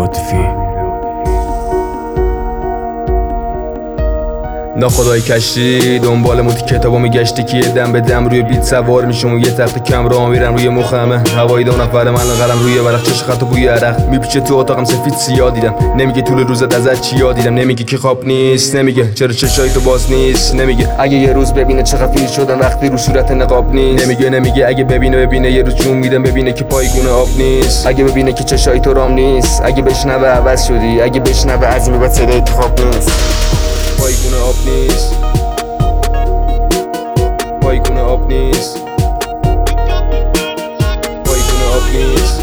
لطفی. ناخدای کشتی دنبال موتی کتابا میگشتی که یه دم به دم روی بیت سوار میشم و یه تخت کم راه میرم روی مخمه هوایی 2 نفر من قلم روی ورق چش خط و بوی عرق میپیچه تو اتاقم سفید سیاه دیدم نمیگه طول روزت ازت چیا دیدم نمیگه که خواب نیست نمیگه چرا چشای تو باز نیست نمیگه اگه یه روز ببینه چه خفیر شدن وقتی رو صورت نقاب نیست نمیگه اگه ببینه یه روز جون میدم ببینه که پایگونه آب نیست اگه ببینه که چشای تو رام نیست اگه بشنوه عوض شدی اگه بشنوه از این بعد صدای تو خواب نیست پایگونه آب نیست پایگونه آب نیست پایگونه آب نیست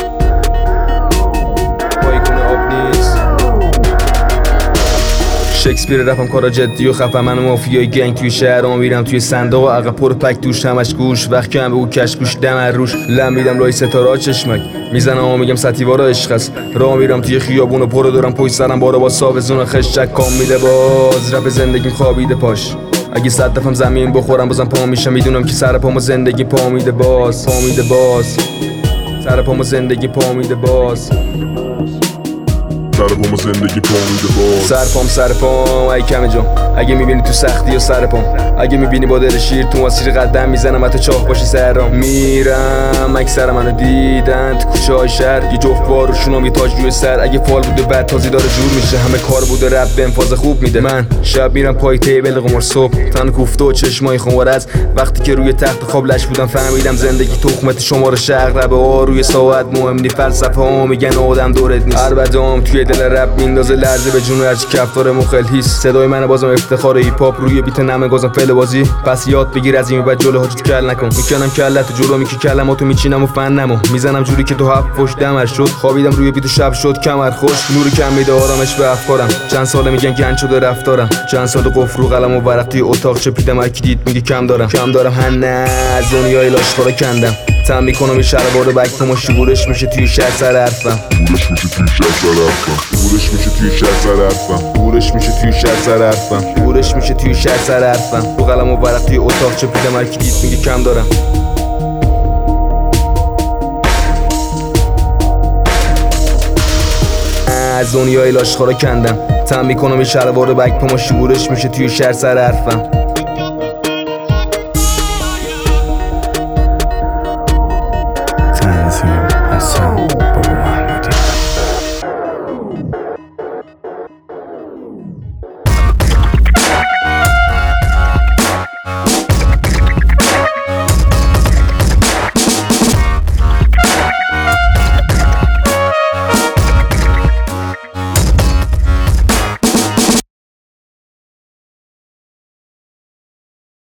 پایگونه آب نیست شکسپیر رپم کارا جدی و خفه من مافیای گنگ توی شهرام میرم توی صندوق و عقب پر پک توش همش گوش وقت کم بگو کشکوش دم روش لم میدم لای ستاره چشمک میزنم و میگم ستیوارا عشق است راه میرم توی خیابون و پرو دارم پشت سرم بارا با ساوزون خشک کام میده باز رپ زندگیم خوابیده پاش اگه 100 دفعه زمین بخورم بازم پا میشه میدونم که سر پامو زندگی پا میده باز سر پامو زندگی پا میده باز سر پام زندگی پا میده باز سر پام ای کمه جام اگه میبینی تو سختی و سر پام اگه میبینی با دل شیر تو مسیر قدم میزنم حتی چاه باشی سرام میرم اکثر منو دیدن تو کوچه های شهر یه جفت باروشونم یه تاج روی سر اگه فال بوده بعد تازی داره جور میشه همه کار بوده رپ به انفاز خوب میده من شب میرم پای تیبل قمار صبح تن کوفته و چشمای خمار از وقتی که روی تخت خواب لش بودم فهمیدم زندگی تخمت شماره شرق ربه ها روی ساعت مهم نی فلسفه ها میگن آدم دورت نیست هر بدام توی دل رپ میندازه لرزه به جون هرچی کفتار مخل هیست صدای من بازم افتخار هیپ هاپ روی بیت نمه گازم فعل بازی پس یاد بگیر از این بعد جلوها تو کل نکن میکنم کلت جلو میکی کلماتو میچینم و فنمو میزنم جوری که تو هفت پشت دمر شد خوابیدم روی بیت و شب شد کمر خوش نور کم میده آرامش به افکارم چند ساله میگن گنج شده رفتارم چند سال قفل رو قلم و ورق توی اتاق چپیدم هر کی دید میگه کم دارم هن از دنیای لاشخوره کندم تم میکنم یه شلوار بک پامو شورش میشه توی شهر سر حرفم بورش میشه توی شهر سر حرفم بورش میشه توی شهر سر حرفم بورش میشه توی شهر سر حرفم تو قلم و ورق توی اتاق چپیدم هر کی دید میگه کم دارم از دنیای لاشخوره کندم تم میکنم یه شلوار بک پامو شورش میشه توی شهر سر حرفم